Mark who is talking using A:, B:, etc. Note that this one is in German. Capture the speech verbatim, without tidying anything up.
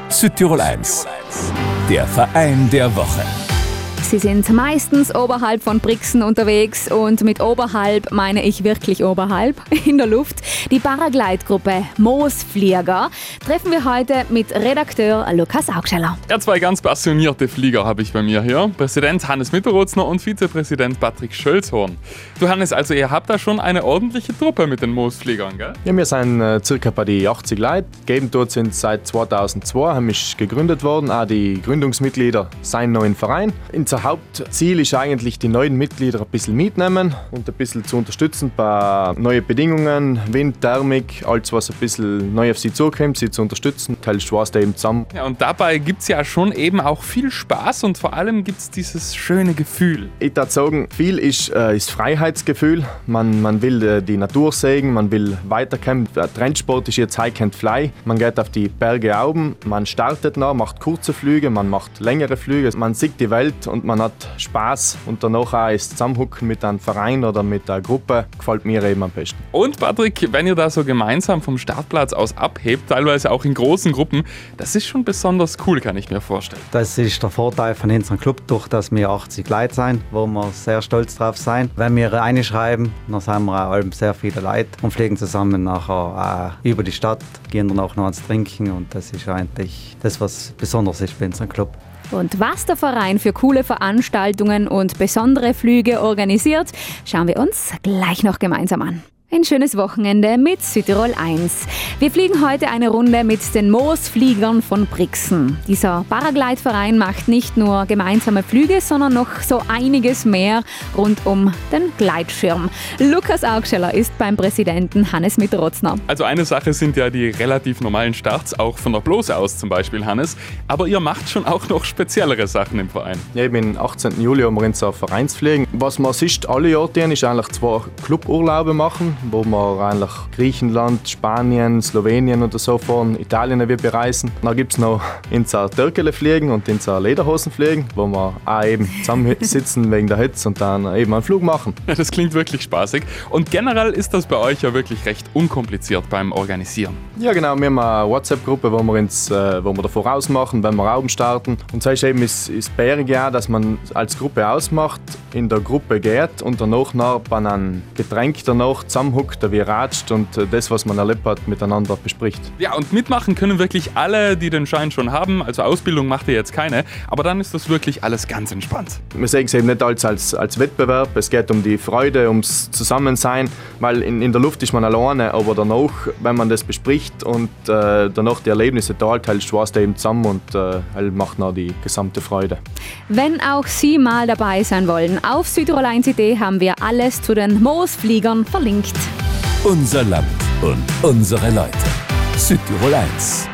A: Südtirol eins, der Verein der Woche.
B: Sie sind meistens oberhalb von Brixen unterwegs und mit oberhalb meine ich wirklich oberhalb in der Luft. Die Paraglide-Gruppe Moosflieger treffen wir heute mit Redakteur Lukas Augsteller.
C: Ja, zwei ganz passionierte Flieger habe ich bei mir hier. Präsident Hannes Mitterrotzner und Vizepräsident Patrick Schölzhorn. Du Hannes, also ihr habt da schon eine ordentliche Truppe mit den Moosfliegern, gell?
D: Ja, wir sind äh, circa bei die achtzig Leute. Gegeben dort sind seit zweitausendzwei, haben wir gegründet worden. Auch die Gründungsmitglieder sind noch im Verein. Unser Hauptziel ist eigentlich, die neuen Mitglieder ein bisschen mitnehmen und ein bisschen zu unterstützen bei neuen Bedingungen, Wind, Thermik, alles was ein bisschen neu auf sie zukommt, sie zu unterstützen. Teil Spaß da eben zusammen.
C: Ja, und dabei gibt es ja schon eben auch viel Spaß und vor allem gibt es dieses schöne Gefühl.
D: Ich würde sagen, viel ist äh, das Freiheitsgefühl. Man, man will äh, die Natur sehen, man will weiterkommen. Der Trendsport ist jetzt Hike and Fly. Man geht auf die Berge oben, man startet noch, macht kurze Flüge, man macht längere Flüge. Man sieht die Welt und man hat Spaß und danach auch das Zusammenhucken mit einem Verein oder mit einer Gruppe gefällt mir eben am besten.
C: Und Patrick, wenn ihr da so gemeinsam vom Startplatz aus abhebt, teilweise auch in großen Gruppen, das ist schon besonders cool, kann ich mir vorstellen.
E: Das ist der Vorteil von unserem Club, durch dass wir achtzig Leute sind, wo wir sehr stolz drauf sind. Wenn wir reinschreiben, dann sind wir auch sehr viele Leute und fliegen zusammen nachher auch über die Stadt, gehen dann auch noch ans Trinken und das ist eigentlich das, was besonders ist bei unserem Club.
B: Und was der Verein für coole Veranstaltungen und besondere Flüge organisiert, schauen wir uns gleich noch gemeinsam an. Ein schönes Wochenende mit Südtirol eins. Wir fliegen heute eine Runde mit den Moosfliegern von Brixen. Dieser Paraglide-Verein macht nicht nur gemeinsame Flüge, sondern noch so einiges mehr rund um den Gleitschirm. Lukas Augsteller ist beim Präsidenten Hannes Mitterrotzner.
C: Also eine Sache sind ja die relativ normalen Starts, auch von der Blose aus zum Beispiel, Hannes. Aber ihr macht schon auch noch speziellere Sachen im Verein.
D: Ja, eben am achtzehnten Juli haben wir uns auf Vereinsfliegen. Was man sonst alle Jahre tun, ist eigentlich zwei Cluburlaube machen, wo wir eigentlich Griechenland, Spanien, Slowenien oder so fahren, Italien wir bereisen. Dann gibt es noch unser Törkele-Fliegen und unser Lederhosen-Fliegen, wo wir auch eben zusammensitzen wegen der Hitze und dann eben einen Flug machen.
C: Das klingt wirklich spaßig. Und generell ist das bei euch ja wirklich recht unkompliziert beim Organisieren.
D: Ja genau, wir haben eine WhatsApp-Gruppe, wo wir uns, äh, wo wir davor ausmachen, wenn wir Raum starten. Und das ist eben das, das Bärige auch, dass man als Gruppe ausmacht, in der Gruppe geht und danach noch bei einem Getränk danach zusammenhuckt, wie ratscht und das, was man erlebt hat, miteinander bespricht.
C: Ja, und mitmachen können wirklich alle, die den Schein schon haben. Also Ausbildung macht ihr jetzt keine, aber dann ist das wirklich alles ganz entspannt.
D: Wir sehen es eben nicht als, als, als Wettbewerb, es geht um die Freude, ums Zusammensein, weil in, in der Luft ist man alleine, aber danach, wenn man das bespricht und äh, danach die Erlebnisse teilt, halt schweißt er eben zusammen und äh, halt macht noch die gesamte Freude.
B: Wenn auch Sie mal dabei sein wollen, auf Südtirol eins punkt de haben wir alles zu den Moosfliegern verlinkt.
A: Unser Land und unsere Leute. Südtirol eins.